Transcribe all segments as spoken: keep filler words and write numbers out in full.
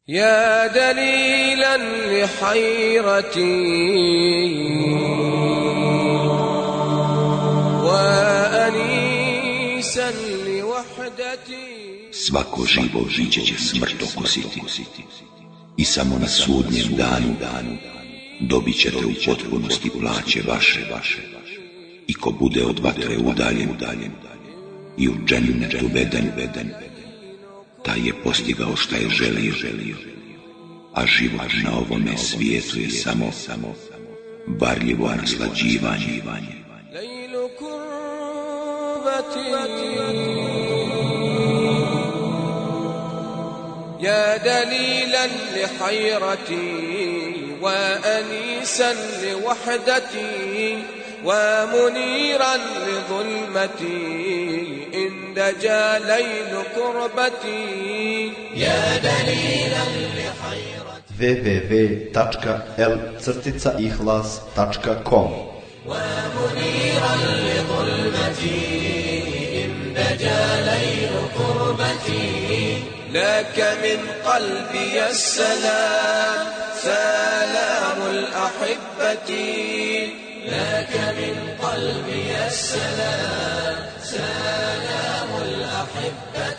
يا دليلا لحيرتي وأنيسا لوحدتي. Svako živo biće će smrt okusiti i samo na sudnjem danu dobit ćete u potpunosti plaće vaše i ko bude od vatre udaljen i u džennet uveden, taj je postigao šta je želio, a život na ovome svijetu je samo varljivo naslađivanje. ليل كربتي يا دليلا لحيرتي وأنيسا لوحدتي ومنيرا لظلمتي إن دجا ليل كربتي يا دليلا لحيرتي w w w tačka l crtica ihlas tačka com ومنيرا لظلمتي إن دجا ليل كربتي لك من قلبي السلام سلام الأحبة لك من قلبي السلام سلام الأحبة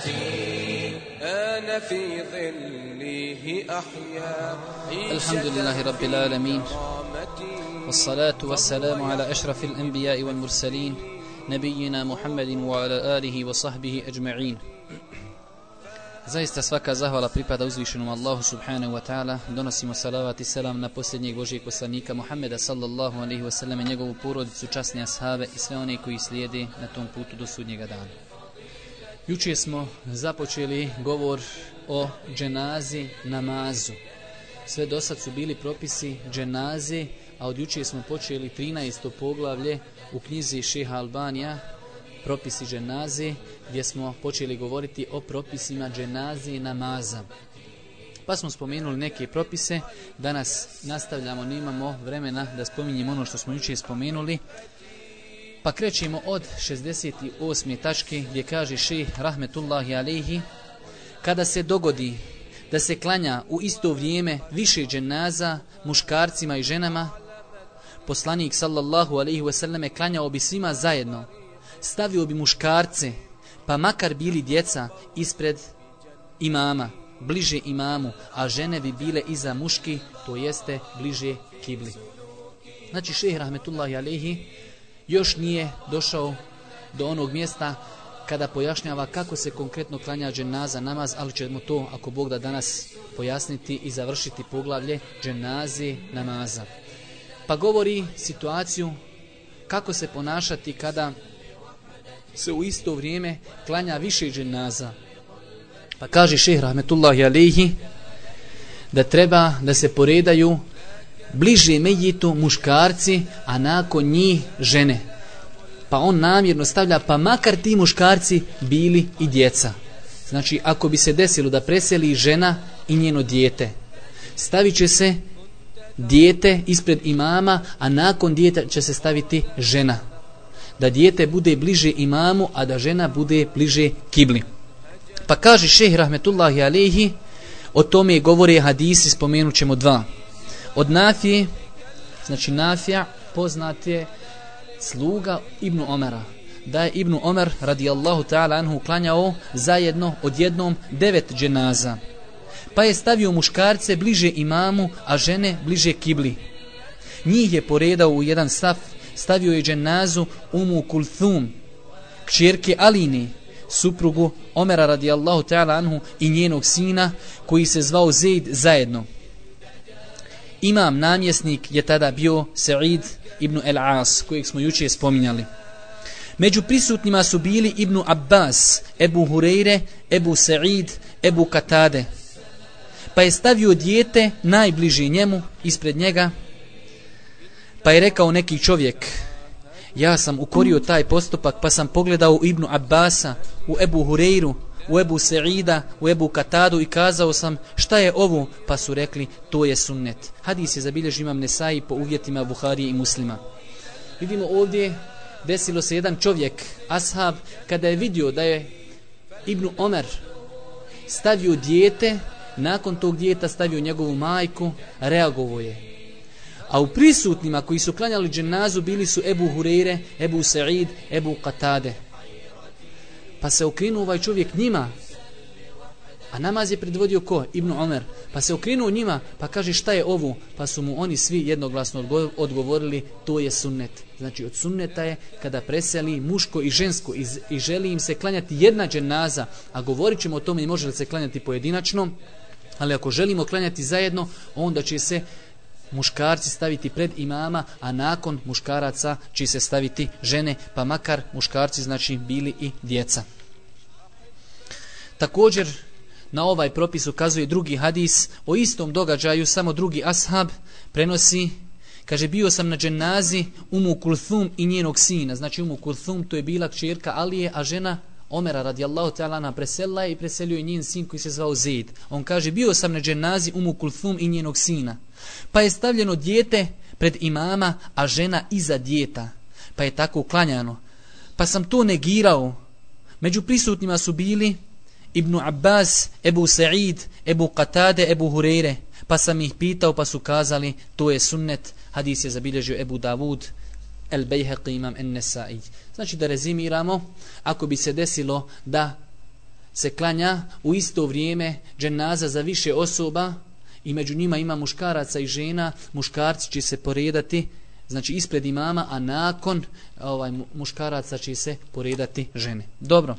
أنا في ظله أحيا. الحمد لله رب العالمين والصلاة والسلام على أشرف الأنبياء والمرسلين نبينا محمد وعلى آله وصحبه أجمعين. Zaista svaka zahvala pripada uzvišenom Allahu subhanahu wa ta'ala. Donosimo salavat i selam na posljednjeg Božijeg poslanika Muhammeda sallallahu alaihi wa sallam, njegovu porodicu, časne ashave i sve one koji slijede na tom putu do sudnjega dana. Jučer smo započeli govor o dženazi namazu. Sve do sad su bili propisi dženaze, a od jučer smo počeli trinaesto poglavlje u knjizi Šeha Albanija, propisi dženaze, gdje smo počeli govoriti o propisima dženaze i namaza. Pa smo spomenuli neke propise, danas nastavljamo, nemamo vremena da spominjemo ono što smo jučer spomenuli. Pa krećemo od šezdeset osme tačke gdje kaže šejh rahmetullahi alejhi: kada se dogodi da se klanja u isto vrijeme više dženaza muškarcima i ženama, poslanik sallallahu alejhi ve selleme klanjao bi svima zajedno, stavio bi muškarce, pa makar bili djeca, ispred imama, bliže imamu, a žene bi bile iza muški, to jeste bliže kibli. Znači šejh rahmetullahi alejhi još nije došao do onog mjesta kada pojašnjava kako se konkretno klanja dženaza namaz, ali ćemo to, ako Bog da, danas pojasniti i završiti poglavlje dženaze namaza. Pa govori situaciju kako se ponašati kada se u isto vrijeme klanja više dženaza. Pa kaže šejh rahmetullahi alejhi da treba da se poredaju bliže mejitu muškarci, a nakon njih žene. Pa on namjerno stavlja pa makar ti muškarci bili i djeca. Znači ako bi se desilo da preseli žena i njeno dijete, stavit će se dijete ispred imama, a nakon dijeta će se staviti žena. Da dijete bude bliže imamu, a da žena bude bliže kibli. Pa kaže šejh rahmetullahi alejhi, o tome govore hadisi, spomenut ćemo dva. Od Nafije, znači Nafija poznat je sluga Ibnu Omara, da je Ibnu Omar radijallahu ta'ala anhu klanjao zajedno odjednom devet dženaza. Pa je stavio muškarce bliže imamu, a žene bliže kibli. Njih je poredao u jedan saf, stavio je dženazu Umu Kulthum, kćerke Alini, suprugu Omera radijallahu ta'ala anhu i njenog sina koji se zvao Zeid zajedno. Imam namjesnik je tada bio Sa'id ibn el-As, kojeg smo jučer spominjali. Među prisutnima su bili Ibn Abbas, Ebu Hureyre, Ebu Sa'id, Ebu Katade. Pa je stavio dijete najbliže njemu, ispred njega, pa je rekao neki čovjek: ja sam ukorio taj postupak, pa sam pogledao u Ibn Abbasa, u Ebu Hureyru, u Ebu Sa'ida, u Ebu Katadu i kazao sam: šta je ovo? Pa su rekli: to je sunnet. Hadis je zabilježio imam Nesai po uvjetima Buharije i Muslima. Vidimo ovdje, desilo se jedan čovjek, ashab, kada je vidio da je Ibn Omer stavio dijete nakon tog djeta stavio njegovu majku, reagovao je. A u prisutnima koji su klanjali dženazu bili su Ebu Hureyre, Ebu Sa'id, Ebu Qatade. Pa se okrenuo ovaj čovjek njima, a namaz je predvodio ko? Ibn Omer. Pa se okrenuo njima, pa kaže šta je ovo? Pa su mu oni svi jednoglasno odgovorili, to je sunnet. Znači od sunneta je kada preseli muško i žensko i, i želi im se klanjati jedna dženaza, a govorit ćemo o tome i može li se klanjati pojedinačno, ali ako želimo klanjati zajedno, onda će se muškarci staviti pred imama, a nakon muškaraca će se staviti žene, pa makar muškarci znači bili i djeca. Također na ovaj propis ukazuje drugi hadis o istom događaju, samo drugi ashab prenosi, kaže bio sam na dženazi Umu Kulthum i njenog sina. Znači Umu Kulthum to je bila kćerka Alije, a žena Omera radijallahu ta'ala na preselila je i preselio je njen sin koji se zvao Zaid. On kaže bio sam na dženazi Umu Kulthum i njenog sina. Pa je stavljeno dijete pred imama, a žena iza dijeta. Pa je tako uklanjano. Pa sam to negirao. Među prisutnima su bili Ibn Abbas, Ebu Sa'id, Ebu Qatade, Ebu Hureyre. Pa sam ih pitao, pa su kazali to je sunnet. Hadis je zabilježio Ebu Davud, El Bejheqi, imam En-Nesai. Znači da rezimiramo, ako bi se desilo da se klanja u isto vrijeme dženaza za više osoba i među njima ima muškaraca i žena, muškarci će se poredati znači ispred imama, a nakon ovaj, muškaraca će se poredati žene. Dobro.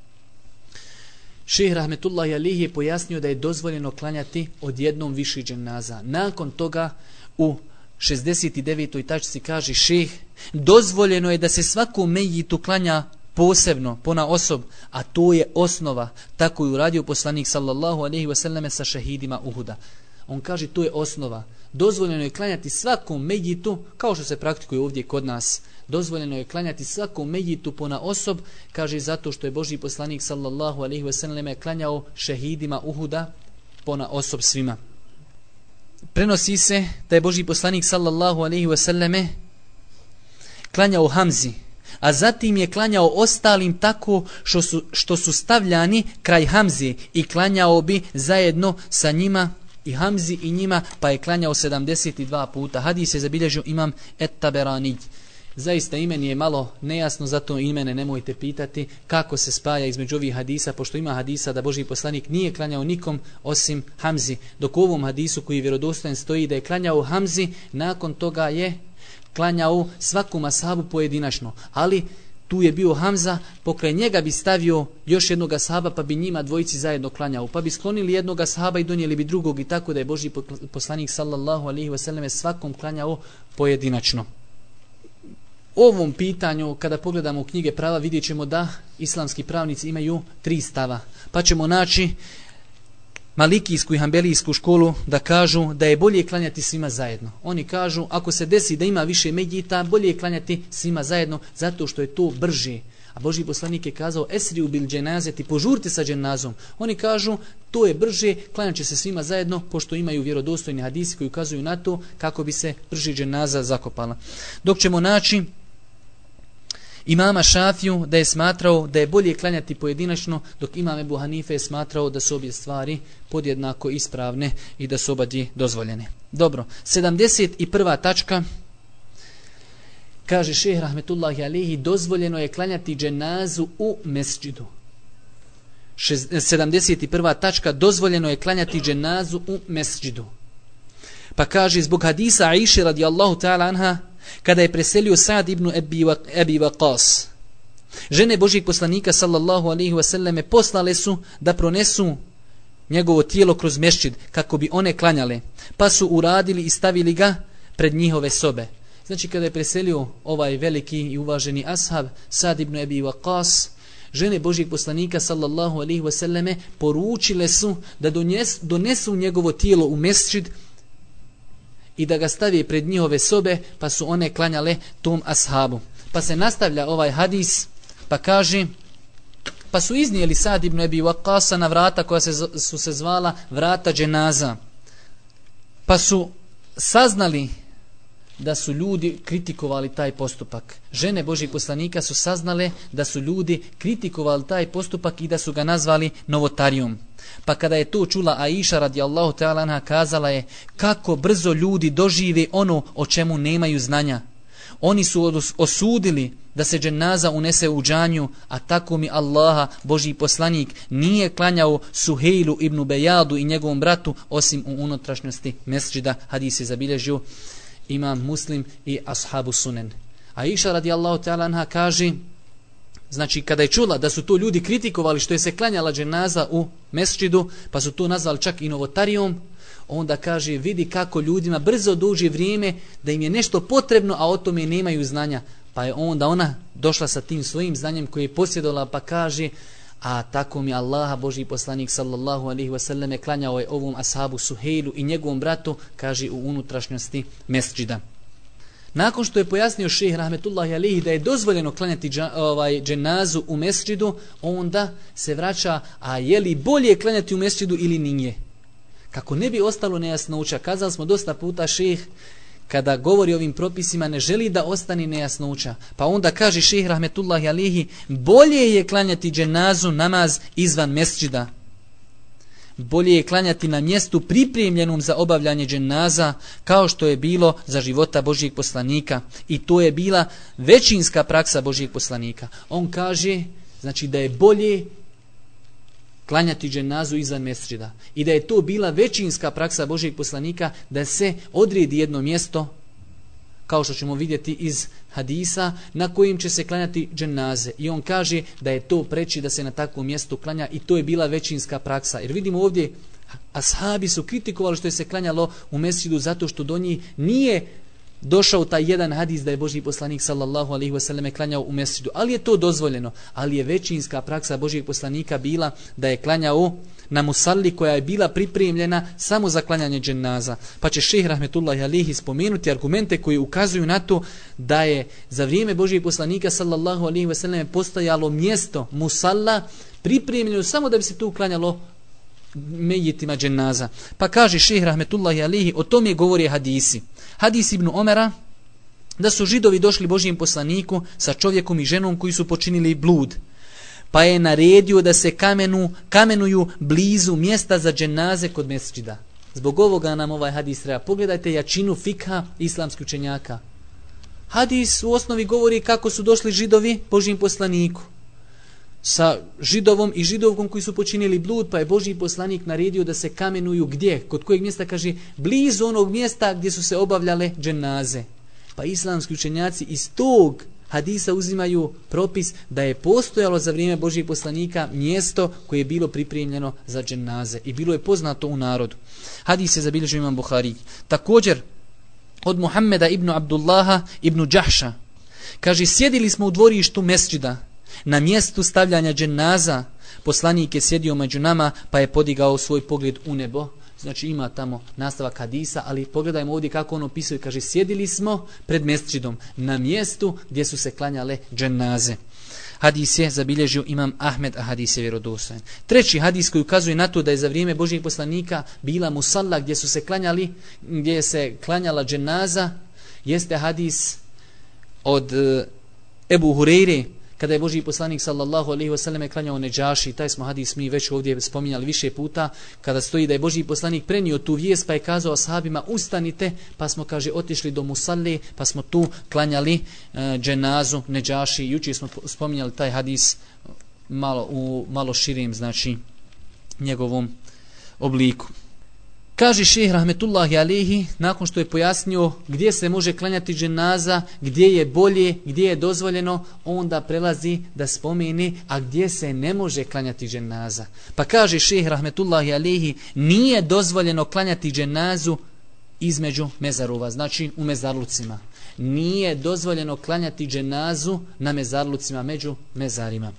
Šejh rahmetullahi alejhi je pojasnio da je dozvoljeno klanjati odjednom više dženaza. Nakon toga u šezdeset devetoj tačci kaže šejh, dozvoljeno je da se svakom mejitu klanja posebno, pona osob, a to je osnova. Tako je uradio poslanik sallallahu alejhi ve selleme sa šehidima Uhuda. On kaže to je osnova. Dozvoljeno je klanjati svakom mejitu, kao što se praktikuje ovdje kod nas. Dozvoljeno je klanjati svakom mejitu pona osob, kaže zato što je Božji poslanik sallallahu alejhi ve selleme klanjao šehidima Uhuda pona osob svima. Prenosi se da je Božji poslanik sallallahu alejhi ve selleme klanjao Hamzi, a zatim je klanjao ostalim tako što su, što su stavljani kraj Hamzi i klanjao bi zajedno sa njima i Hamzi i njima, pa je klanjao sedamdeset dva puta. Hadis je zabilježio imam Et-Taberani. Zaista ime je malo nejasno, zato i mene nemojte pitati kako se spaja između ovih hadisa, pošto ima hadisa da Božji poslanik nije klanjao nikom osim Hamzi, dok u ovom hadisu koji je vjerodostojan stoji da je klanjao Hamzi, nakon toga je klanjao svakom ashabu pojedinačno, ali tu je bio Hamza, pokraj njega bi stavio još jednog ashaba, pa bi njima dvojici zajedno klanjao, pa bi sklonili jednog ashaba i donijeli bi drugog, i tako da je Božji poslanik sallallahu alejhi ve selleme svakom klanjao pojedinačno. Ovom pitanju, kada pogledamo u knjige prava, vidjet ćemo da islamski pravnici imaju tri stava. Pa ćemo naći malikijsku i hambelijsku školu da kažu da je bolje klanjati svima zajedno. Oni kažu, ako se desi da ima više medjita, bolje je klanjati svima zajedno, zato što je to brže. A Božji poslanik je kazao, esri u bil dženazeti, požurite sa dženazom. Oni kažu, to je brže, klanjat će se svima zajedno, pošto imaju vjerodostojni hadisi koji ukazuju na to kako bi se brže dženaza zakopala. Dok ćemo naći imama Šafiju da je smatrao da je bolje klanjati pojedinačno, dok imam Ebu Hanife je smatrao da su obje stvari podjednako ispravne i da su obadje dozvoljene. Dobro, sedamdeset prva tačka, kaže šejh rahmetullahi alejhi, dozvoljeno je klanjati dženazu u mesdžidu. sedamdeset prva tačka, dozvoljeno je klanjati dženazu u mesdžidu. Pa kaže zbog hadisa Aiše radijallahu ta'ala anha, kada je preselio Sa'd ibn Abi Waqas, žene Božjeg poslanika sallallahu alejhi ve selleme poslale su da pronesu njegovo tijelo kroz mešćid kako bi one klanjale, pa su uradili i stavili ga pred njihove sobe. Znači kada je preselio ovaj veliki i uvaženi ashab Sa'd ibn Abi Waqas, žene Božjeg poslanika sallallahu alejhi ve selleme poručile su da dones, donesu njegovo tijelo u mešćid i da ga stavi pred njihove sobe, pa su one klanjale tom ashabu. Pa se nastavlja ovaj hadis, pa kaže, pa su iznijeli Sa'd ibn Abi Waqqasa na vrata koja se, su se zvala vrata dženaza. Pa su saznali da su ljudi kritikovali taj postupak. Žene Božjih poslanika su saznale da su ljudi kritikovali taj postupak i da su ga nazvali novotarijom. Pa kada je to čula Aisha radijallahu ta'ala anha, kazala je kako brzo ljudi dožive ono o čemu nemaju znanja. Oni su osudili da se dženaza unese u džanju, a tako mi Allaha, Božji poslanik, nije klanjao Suhejlu ibn Bejadu i njegovom bratu osim u unutrašnjosti mesdžida. Hadis je zabilježio Imam Muslim i Ashabu Sunen. Aisha radijallahu ta'ala anha kaže, znači kada je čula da su to ljudi kritikovali što je se klanjala dženaza u mesdžidu, pa su to nazvali čak i novotarijom, onda kaže vidi kako ljudima brzo dođe vrijeme da im je nešto potrebno, a o tome nemaju znanja. Pa je onda ona došla sa tim svojim znanjem koje je posjedovala, pa kaže, a tako mi Allaha, Božji poslanik sallallahu alaihi wasallam, klanjao je ovom ashabu Suhejlu i njegovom bratu, kaže, u unutrašnjosti mesdžida. Nakon što je pojasnio šejh rahmetullahi alejhi da je dozvoljeno klanjati dža, ovaj, dženazu u mesdžidu, onda se vraća, a je li bolje klanjati u mesdžidu ili nije? Kako ne bi ostalo nejasnoća, kazali smo dosta puta šejh kada govori o ovim propisima ne želi da ostane nejasnoća. Pa onda kaže šejh rahmetullahi alejhi, bolje je klanjati dženazu namaz izvan mesdžida. Bolje je klanjati na mjestu pripremljenom za obavljanje dženaza, kao što je bilo za života Božjeg poslanika. I to je bila većinska praksa Božjeg poslanika. On kaže, znači da je bolje klanjati dženazu izvan mesdžida. I da je to bila većinska praksa Božjeg poslanika da se odredi jedno mjesto, kao što ćemo vidjeti iz hadisa, na kojim će se klanjati dženaze. I on kaže da je to preći da se na takvom mjestu klanja i to je bila većinska praksa. Jer vidimo ovdje, ashabi su kritikovali što je se klanjalo u mesdžidu zato što do njih nije došao taj jedan hadis da je Božji poslanik sallallahu alejhi ve selleme klanjao u mesdžidu, ali je to dozvoljeno. Ali je većinska praksa Božjeg poslanika bila da je klanjao na musalli koja je bila pripremljena samo za klanjanje dženaza. Pa će šejh rahmetullahi alejhi spomenuti argumente koji ukazuju na to da je za vrijeme Božjeg poslanika sallallahu alejhi ve selleme postojalo mjesto musalla pripremljeno samo da bi se tu klanjalo mejitima dženaza. Pa kaže šejh rahmetullahi alejhi, o tome govori hadisi. Hadis Ibn Omera, da su židovi došli Božjem poslaniku sa čovjekom i ženom koji su počinili blud. Pa je naredio da se kamenu, kamenuju blizu mjesta za dženaze kod mesdžida. Zbog ovoga nam ovaj hadis treba. Pogledajte jačinu fikha islamskih učenjaka. Hadis u osnovi govori kako su došli židovi Božjem poslaniku sa židovom i židovkom koji su počinili blud, pa je Božji poslanik naredio da se kamenuju gdje? Kod kojeg mjesta? Kaže, blizu onog mjesta gdje su se obavljale dženaze. Pa islamski učenjaci iz tog hadisa uzimaju propis da je postojalo za vrijeme Božjeg poslanika mjesto koje je bilo pripremljeno za dženaze i bilo je poznato u narodu. Hadis je zabilježio Imam Buhari. Također od Muhammeda ibn Abdullaha ibn Đahša, kaže, sjedili smo u dvorištu mesdžida na mjestu stavljanja dženaza. Poslanik je sjedio među nama pa je podigao svoj pogled u nebo. Znači ima tamo nastavak hadisa, ali pogledajmo ovdje kako on opisuje. Kaže, sjedili smo pred mesdžidom na mjestu gdje su se klanjale dženaze. Hadis je zabilježio Imam Ahmed, a hadis je vjerodostojan. Treći hadis koji ukazuje na to da je za vrijeme Božjeg poslanika bila musalla gdje su se klanjali, gdje se klanjala dženaza, jeste hadis od Ebu Hureyre, kada je Božji poslanik sallallahu alejhi ve selleme klanjao Nedžaši. Taj smo hadis mi već ovdje spominjali više puta, kada stoji da je Božji poslanik prenio tu vijest pa je kazao ashabima ustanite, pa smo, kaže, otišli do musalle pa smo tu klanjali e, dženazu Nedžaši. Jučer smo spominjali taj hadis malo u malo širim, znači njegovom obliku. Kaže šejh rahmetullahi alejhi, nakon što je pojasnio gdje se može klanjati dženaza, gdje je bolje, gdje je dozvoljeno, onda prelazi da spomeni, a gdje se ne može klanjati dženaza. Pa kaže šejh rahmetullahi alejhi, nije dozvoljeno klanjati dženazu između mezarova, znači u mezarlucima. Nije dozvoljeno klanjati dženazu na mezarlucima, među mezarima.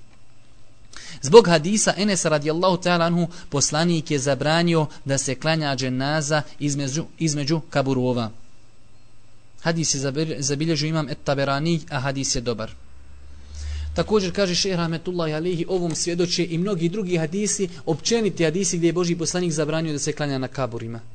Zbog hadisa Enesa radijallahu ta'ala anhu, poslanik je zabranio da se klanja dženaza između, između kaburova. Hadis je zabilježio Imam et-Taberani, a hadis je dobar. Također kaže šejh rahmetullahi alejhi, ovom svjedoče i mnogi drugi hadisi, općeniti hadisi gdje je Božji poslanik zabranio da se klanja na kaburima.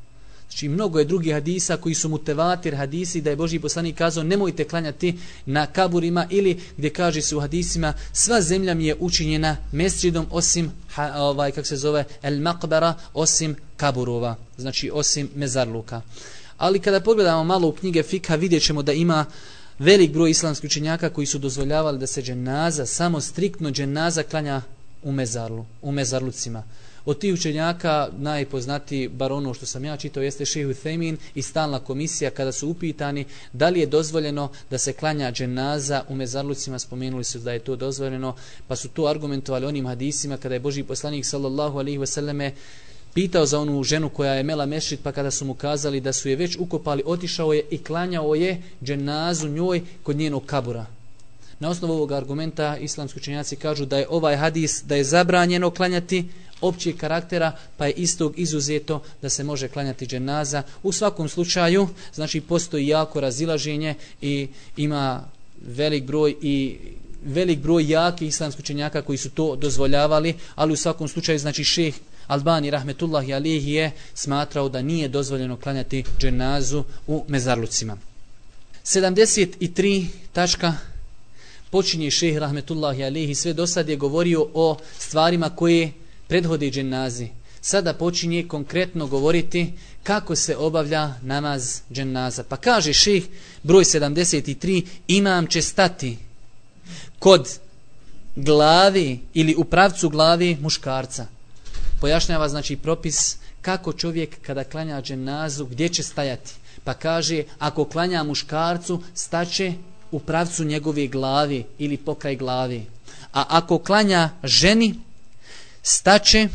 Znači mnogo je drugih hadisa koji su mutevatir hadisi da je Božji poslanik kazao nemojte klanjati na kaburima, ili gdje kaže se u hadisima sva zemlja mi je učinjena mesdžidom osim ha, ovaj kako se zove el maqbara, osim kaburova, znači osim mezarluka. Ali kada pogledamo malo u knjige fikha vidjet ćemo da ima velik broj islamskih učenjaka koji su dozvoljavali da se dženaza, samo striktno dženaza klanja u mezarlu, u mezarlucima. Od tih učenjaka najpoznatiji, bar ono što sam ja čitao, jeste Šejh Uthejmin i stalna komisija kada su upitani da li je dozvoljeno da se klanja dženaza u mezarlucima, spomenuli su da je to dozvoljeno, pa su to argumentovali onim hadisima kada je Božji poslanik sallallahu alejhi ve selleme pitao za onu ženu koja je mela mešrit, pa kada su mu kazali da su je već ukopali, otišao je i klanjao je dženazu njoj kod njenog kabura. Na osnovu ovog argumenta islamski učenjaci kažu da je ovaj hadis da je zabranjeno klanjati općeg karaktera, pa je istog izuzeto da se može klanjati dženaza. U svakom slučaju, znači postoji jako razilaženje i ima velik broj i velik broj jakih islamskih učenjaka koji su to dozvoljavali, ali u svakom slučaju znači šejh Albani rahmetullahi alejhi je smatrao da nije dozvoljeno klanjati dženazu u mezarlucima. sedamdeset tri tačka počinje šejh rahmetullahi alejhi, sve do sad je govorio o stvarima koje prethode dženazi. Sada počinje konkretno govoriti kako se obavlja namaz dženaza. Pa kaže šejh broj sedamdeset tri, imam će stati kod glavi ili u pravcu glavi muškarca. Pojašnjava znači propis kako čovjek kada klanja dženazu gdje će stajati. Pa kaže ako klanja muškarcu staće u pravcu njegove glavi ili pokraj glavi. A ako klanja ženi staće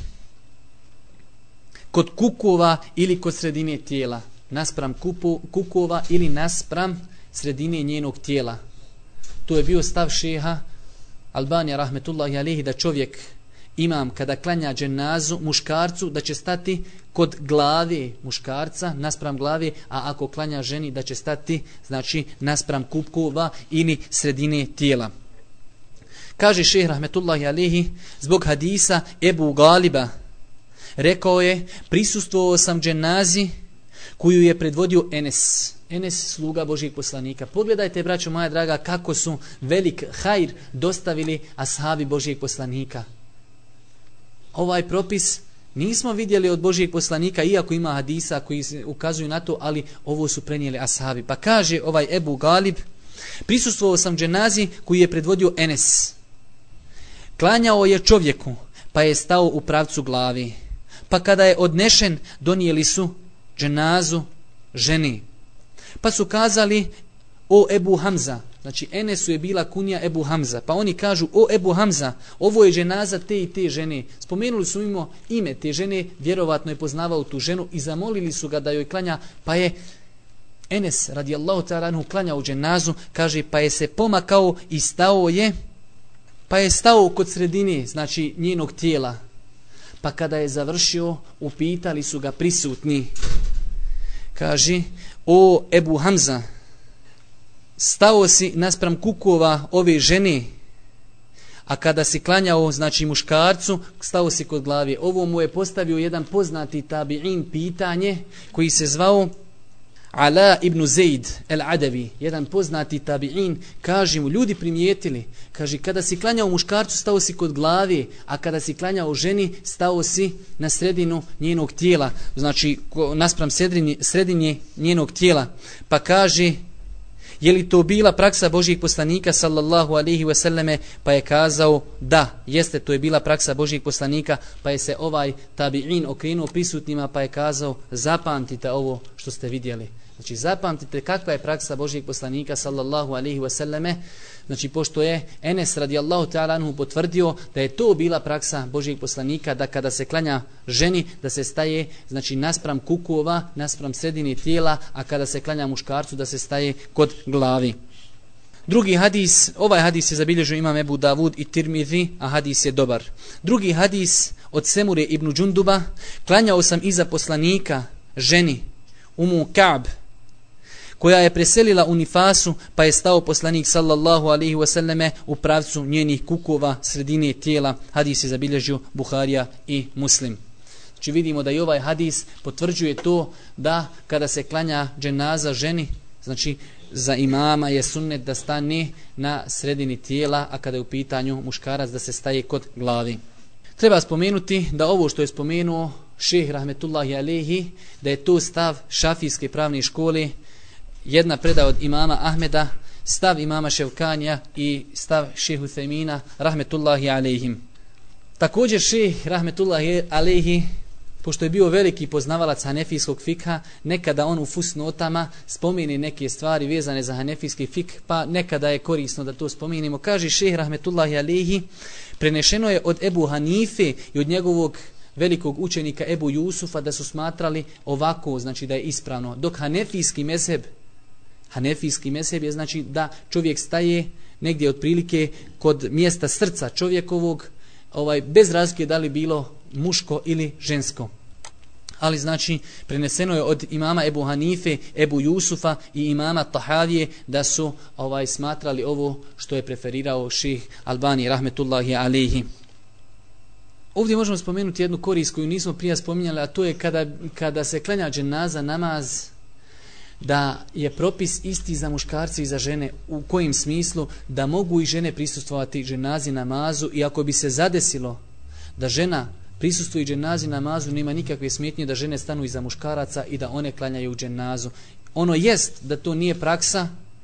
kod kukova ili kod sredine tijela. Naspram kupu, kukova ili naspram sredine njenog tijela. To je bio stav šeha Albanija rahmetullahi alejhi da čovjek imam kada klanja dženazu muškarcu da će stati kod glavi muškarca naspram glavi, a ako klanja ženi da će stati znači naspram kukova ili sredine tijela. Kaže šejh rahmetullahi alejhi zbog hadisa Ebu Galiba, rekao je prisustvovao sam dženazi koju je predvodio Enes. Enes, sluga Božijeg poslanika. Pogledajte, braćo moja draga, kako su velik hajr dostavili ashabi Božijeg poslanika. Ovaj propis nismo vidjeli od Božijeg poslanika, iako ima hadisa koji ukazuju na to, ali ovo su prenijeli ashabi. Pa kaže ovaj Ebu Galib, prisustvovao sam dženazi koju je predvodio Enes. Klanjao je čovjeku, pa je stao u pravcu glavi. Pa kada je odnešen, donijeli su dženazu ženi. Pa su kazali, o Ebu Hamza, znači Enesu je bila kunija Ebu Hamza, pa oni kažu, o Ebu Hamza, ovo je dženaza te i te žene. Spomenuli su mimo ime te žene, vjerovatno je poznavao tu ženu i zamolili su ga da joj klanja, pa je Enes radijallahu ta'ala anhu klanjao dženazu, kaže, pa je se pomakao i stao je, pa je stao kod sredine, znači njenog tijela. Pa kada je završio, upitali su ga prisutni. Kaže, o Ebu Hamza, stao si naspram kukova ove žene, a kada si klanjao, znači muškarcu, stao si kod glavi. Ovo mu je postavio jedan poznati tabi'in pitanje koji se zvao Ala ibn Zaid el-Adavi, jedan poznati tabi'in, kaže mu, ljudi primijetili, kaže, kada si klanjao muškarcu, stao si kod glavi, a kada si klanjao ženi, stao si na sredinu njenog tijela, znači naspram sredini, sredinje njenog tijela. Pa kaže, je li to bila praksa Božijeg poslanika sallallahu alejhi ve selleme, pa je kazao da, jeste, to je bila praksa Božijeg poslanika, pa je se ovaj tabi'in okrenuo prisutnima, pa je kazao, zapamtite ovo što ste vidjeli. Znači zapamtite kakva je praksa Božijeg poslanika sallallahu alejhi ve selleme. Znači pošto je Enes radijallahu ta'ala anhu potvrdio da je to bila praksa Božijeg poslanika, da kada se klanja ženi da se staje znači naspram kukova, naspram sredine tijela, a kada se klanja muškarcu da se staje kod glavi. Drugi hadis, ovaj hadis je zabilježio imam Ebu Davud i Tirmidhi, a hadis je dobar. Drugi hadis od Semure ibn Džunduba, klanjao sam iza poslanika ženi Umu Ka'b, koja je preselila u nifasu, pa je stao poslanik sallallahu alejhi ve selleme u pravcu njenih kukova sredine tijela. Hadis je zabilježio Buharija i Muslim. Znači vidimo da i ovaj hadis potvrđuje to da kada se klanja dženaza ženi, znači za imama je sunnet da stane na sredini tijela, a kada je u pitanju muškarac da se staje kod glavi. Treba spomenuti da ovo što je spomenuo šejh rahmetullahi alejhi, da je to stav šafijske pravne škole, jedna predaja od imama Ahmeda, stav imama Ševkanija i stav šejh Uthejmina rahmetullahi alejhim. Također šejh rahmetullahi alejhi, pošto je bio veliki poznavalac hanefijskog fikha, nekada on u fusnotama spomeni neke stvari vezane za hanefijski fikh, pa nekada je korisno da to spomenimo. Kaže šejh rahmetullahi alejhi, prenešeno je od Ebu Hanife i od njegovog velikog učenika Ebu Jusufa da su smatrali ovako, znači da je ispravno. Dok hanefijski mezheb, hanefijski mezheb je znači da čovjek staje negdje otprilike kod mjesta srca čovjekovog, ovaj, bez razlike da li bilo muško ili žensko. Ali znači preneseno je od imama Ebu Hanife, Ebu Jusufa i imama Tahavije da su ovaj smatrali ovo što je preferirao šejh Albani rahmetullahi alejhi. Ovdje možemo spomenuti jednu korist koju nismo prije spominjali, a to je kada, kada se klanja dženaza namaz, da je propis isti za muškarce i za žene. U kojem smislu? Da mogu i žene prisustvovati dženazi namazu, i ako bi se zadesilo da žena prisustvuje dženazi namazu, nema nikakve smetnje da žene stanu iza muškaraca i da one klanjaju dženazu. Ono jest da to nije praksa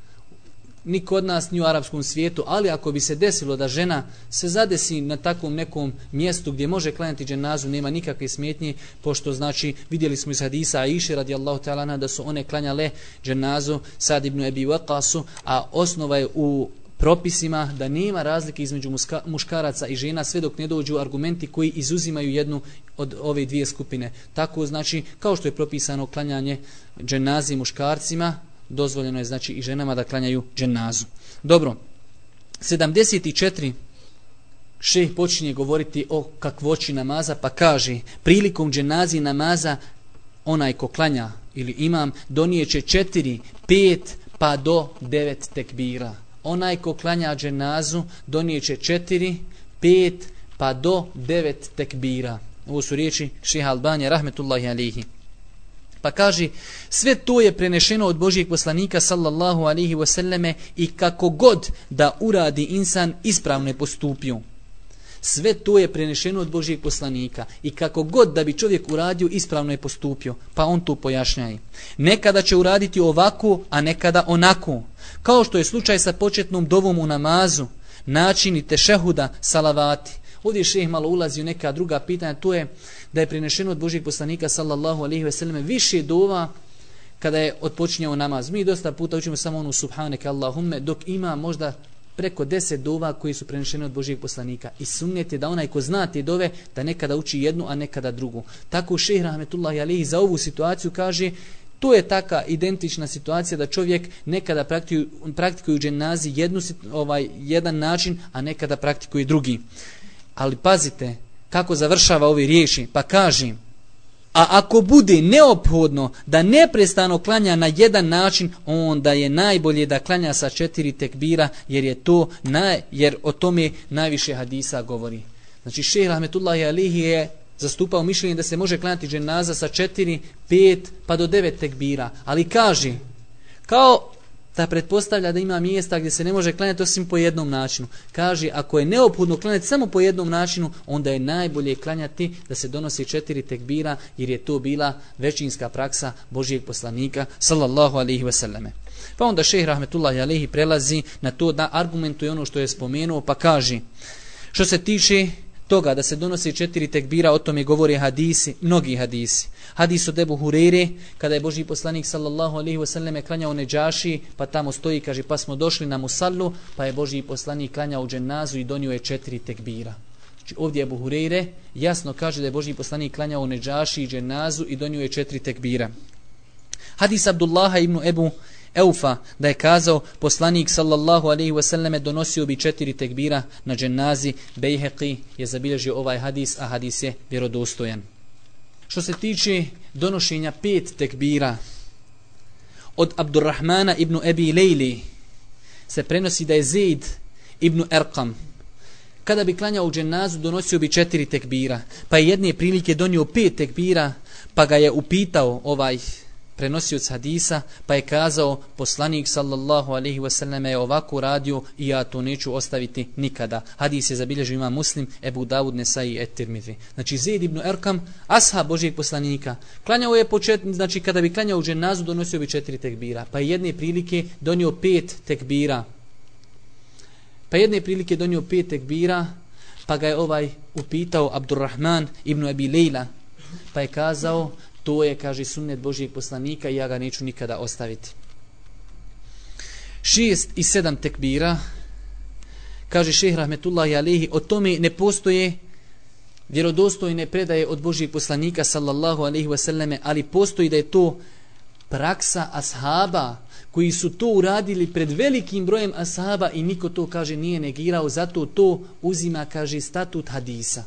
ni kod nas ni u arapskom svijetu, ali ako bi se desilo da žena se zadesi na takvom nekom mjestu gdje može klanjati dženazu, nema nikakve smetnje, pošto znači vidjeli smo iz hadisa Aiše radijallahu ta'ala anha da su one klanjale dženazu Sad ibn Abi Waqasu, a osnova je u propisima da nema razlike između muska, muškaraca i žena sve dok ne dođu argumenti koji izuzimaju jednu od ove dvije skupine. Tako znači, kao što je propisano klanjanje dženazi muškarcima, dozvoljeno je znači i ženama da klanjaju dženazu. Dobro, sedamdeset četiri šejh počinje govoriti o kakvoći namaza, pa kaže: prilikom dženazi namaza onaj ko klanja ili imam donijeće četiri, pet pa do devet tekbira. Onaj ko klanja dženazu donijeće četiri, pet pa do devet tekbira. Ovo su riječi šejha Albanija rahmetullahi alejhi. Pa kaže, sve to je prenešeno od Božijeg poslanika sallallahu alejhi ve selleme i kako god da uradi insan ispravno je postupio. Sve to je prenešeno od Božijeg poslanika i kako god da bi čovjek uradio ispravno je postupio. Pa on to pojašnjaje. Nekada će uraditi ovako, a nekada onako. Kao što je slučaj sa početnom dovom u namazu, načini tešehuda, salavati. Ovdje šejh malo ulazi u neka druga pitanja, to je da je prenešeno od Božijeg poslanika sallallahu alejhi ve selleme više dova kada je odpočinjao namaz. Mi dosta puta učimo samo onu subhaneke Allahumme, dok ima možda preko deset dova koji su prenešene od Božijeg poslanika. I sunnet je da onaj ko zna te dove, da nekada uči jednu, a nekada drugu. Tako šejh rahmetullahi alejhi za ovu situaciju kaže, to je taka identična situacija da čovjek nekada praktikuju, praktikuju dženazi jednu, ovaj, jedan način, a nekada praktikuje drugi. Ali pazite kako završava ove riječi, pa kaže: a ako bude neophodno da neprestano klanja na jedan način, onda je najbolje da klanja sa četiri tekbira, jer je to naj, jer o tome najviše hadisa govori. Znači šejh rahmetullahi alejhi je zastupao mišljenje da se može klanjati dženaza sa četiri, pet pa do devet tekbira, ali kaže kao da pretpostavlja da ima mjesta gdje se ne može klanjati osim po jednom načinu. Kaže, ako je neophodno klanjati samo po jednom načinu, onda je najbolje klanjati da se donosi četiri tekbira, jer je to bila većinska praksa Božijeg poslanika sallallahu alejhi ve selleme. Pa onda šejh rahmetullahi alejhi prelazi na to da argumentuje ono što je spomenuo, pa kaže: što se tiče toga da se donosi četiri tekbira, o tome govore hadisi, mnogi hadisi. Hadis od Ebu Hureyre, kada je Božji poslanik sallallahu alejhi ve selleme klanjao Nedžaši, pa tamo stoji, kaže, pa smo došli na musallu, pa je Božji poslanik klanjao dženazu i donio je četiri tekbira. Znači ovdje Ebu Hureyre jasno kaže da je Božji poslanik klanjao Nedžaši i dženazu i donio je četiri tekbira. Hadis Abdullaha ibn Ebu Eufa, da je kazao poslanik sallallahu alejhi ve selleme donosio bi četiri tekbira na dženazi. Bejheqi je zabilježio ovaj hadis, a hadis je vjerodostojan. Što se tiče donošenja pet tekbira, od Abdurrahmana ibn Abi Lejli se prenosi da je Zeid ibn Erqam kada bi klanjao u dženazu, donosio bi četiri tekbira. Pa je jedne prilike donio pet tekbira, pa ga je upitao ovaj prenosioc hadisa, pa je kazao, poslanik sallallahu alejhi ve sellem je ovako radio i ja to neću ostaviti nikada. Hadis je zabilježio Imam Muslim, Ebu Davud, Nesai et Tirmizi. Znači Zeid ibn Erkam, ashab Božijeg poslanika, klanjao je počet, znači kada bi klanjao u dženazu, donosio bi četiri tekbira, pa je jedne prilike donio pet tekbira. Pa jedne prilike donio pet tekbira, pa ga je ovaj upitao Abdurrahman ibn Abi Lejla, pa je kazao, to je, kaže, sunnet Božijeg poslanika i ja ga neću nikada ostaviti. Šest i sedam tekbira, kaže šejh rahmetullahi alejhi, o tome ne postoje vjerodostojne predaje od Božijeg poslanika sallallahu alejhi ve selleme, ali postoji da je to praksa ashaba koji su to uradili pred velikim brojem ashaba i niko to, kaže, nije negirao, zato to uzima, kaže, statut hadisa.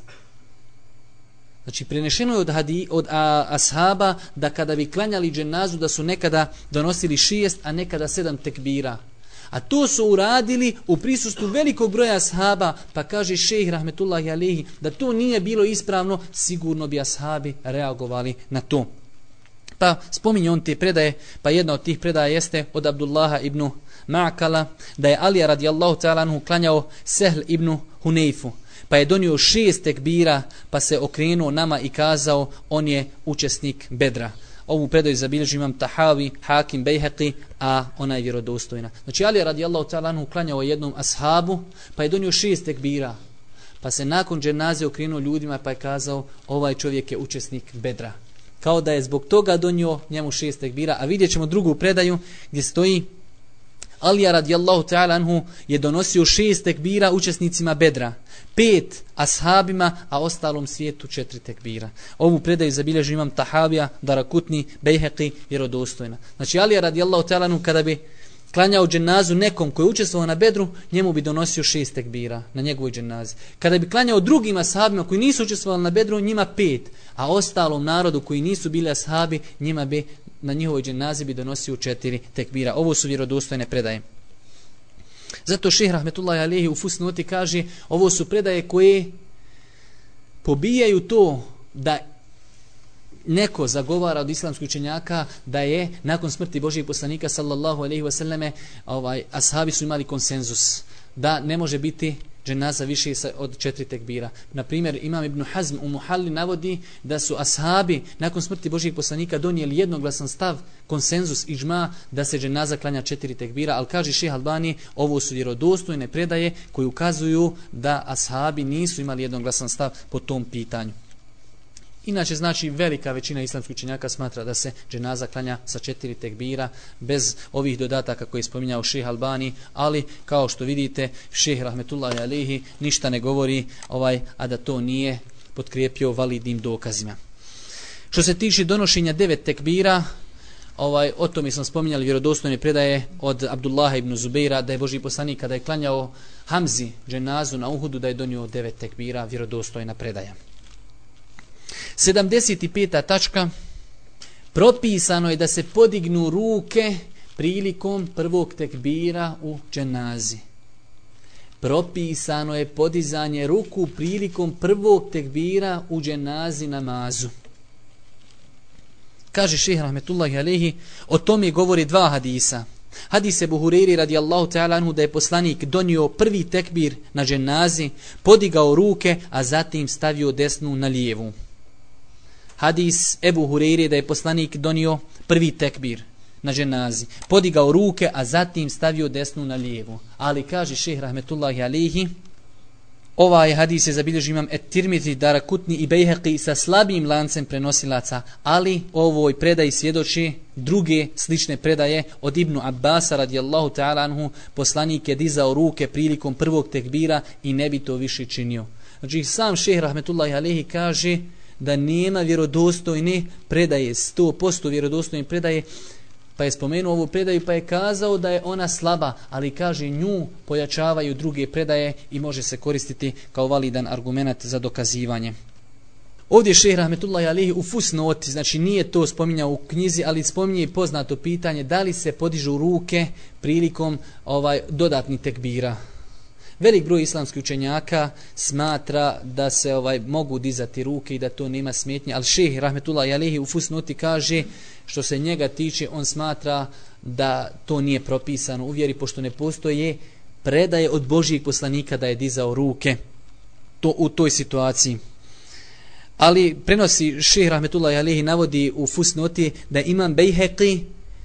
Znači, prenešeno je od, hadi, od a, ashaba da kada bi klanjali dženazu da su nekada donosili šest, a nekada sedam tekbira. A to su uradili u prisustvu velikog broja ashaba, pa kaže šejh rahmetullahi alejhi da to nije bilo ispravno, sigurno bi ashabi reagovali na to. Pa spominje on te predaje, pa jedna od tih predaja jeste od Abdullaha ibn Ma'kala, da je Alija radijallahu ta'ala anhu klanjao Sehl ibn Huneyfu, pa je donio šest tekbira, pa se okrenuo nama i kazao, on je učesnik Bedra. Ovu predaju zabilježi Imam Tahavi, Hakim, Bejheqi, a ona je vjerodostojna. Znači Alija radijallahu ta'ala anhu klanjao jednom ashabu, pa je donio šest tekbira, pa se nakon dženaze okrenuo ljudima pa je kazao, ovaj čovjek je učesnik Bedra. Kao da je zbog toga donio njemu šest tekbira, a vidjet ćemo drugu predaju gdje stoji Alija radijallahu ta'ala anhu je donosio šest tekbira učesnicima Bedra, pet ashabima, a ostalom svijetu četiri tekbira. Ovu predaju zabilježi Imam Tahavija, Darakutni, Bejheqi, vjerodostojna. Znači Alija radijallahu ta'ala anhu kada bi klanjao dženazu nekom koji je učestvovao na Bedru, njemu bi donosio šest tekbira na njegovoj dženazi. Kada bi klanjao drugim ashabima koji nisu učestvovali na Bedru, njima pet, a ostalom narodu koji nisu bili ashabi, njima bi na njihovoj dženazi bi donosio četiri tekbira. Ovo su vjerodostojne predaje. Zato šejh rahmetullahi alejhi u fusnoti kaže, ovo su predaje koje pobijaju to da neko zagovara od islamskih učenjaka da je nakon smrti Božijeg poslanika sallallahu alejhi ve selleme ovaj ashabi su imali konsenzus da ne može biti dženaza više od četiri tekbira. Na primjer, Imam Ibn Hazm u Muhalli navodi da su ashabi nakon smrti Božijeg poslanika donijeli jednoglasan stav, konsenzus, iđma, da se dženaza klanja četiri tekbira, ali kaže šejh Albani, ovo su vjerodostojne predaje koji ukazuju da ashabi nisu imali jednoglasan stav po tom pitanju. Inače, znači, velika većina islamskih učenjaka smatra da se dženaza klanja sa četiri tekbira, bez ovih dodataka koje je spominjao šejh Albani, ali kao što vidite, šejh rahmetullahi alejhi ništa ne govori, ovaj, a da to nije potkrijepio validnim dokazima. Što se tiče donošenja devet tekbira, ovaj, o tome smo spominjali vjerodostojne predaje od Abdullaha ibn Zubeira, da je Božji poslanik kada je klanjao Hamzi dženazu na Uhudu, da je donio devet tekbira, vjerodostojna predaja. sedamdeset peta tačka. Propisano je da se podignu ruke prilikom prvog tekbira u dženazi. Propisano je podizanje ruku prilikom prvog tekbira u dženazi namazu. Kaže šejh rahmetullahi alejhi, o tome govori dva hadisa. Hadis Ebu Hureyri radijallahu ta'ala anhu da je poslanik donio prvi tekbir na dženazi, podigao ruke, a zatim stavio desnu na lijevu. Hadis Ebu Hureyri da je poslanik donio prvi tekbir na dženazi, podigao ruke, a zatim stavio desnu na lijevu. Ali kaže šejh rahmetullahi alejhi, ovaj hadis je zabilježio Imam et-Tirmizi, Darakutni i Bejheqi sa slabim lancem prenosilaca, ali ovoj predaji svjedoči druge slične predaje od Ibnu Abbasa radijallahu ta'ala anhu, poslanik je dizao ruke prilikom prvog tekbira i ne bi to više činio. Znači sam šejh rahmetullahi alejhi kaže da nema vjerodostojne predaje, sto posto vjerodostojne predaje, pa je spomenuo ovu predaju pa je kazao da je ona slaba, ali kaže nju pojačavaju druge predaje i može se koristiti kao validan argument za dokazivanje. Ovdje šejh rahmetullahi alejhi u fusnoti, znači nije to spominjao u knjizi, ali spominje poznato pitanje da li se podižu ruke prilikom ovaj dodatnih tekbira. Velik broj islamskih učenjaka smatra da se ovaj mogu dizati ruke i da to nema smetnje, ali šejh rahmetullahi alejhi u fusnoti kaže što se njega tiče, on smatra da to nije propisano u vjeri, pošto ne postoje predaje od Božijeg poslanika da je dizao ruke to u toj situaciji. Ali prenosi šejh rahmetullahi alejhi, navodi u fusnoti da imam Bejheqi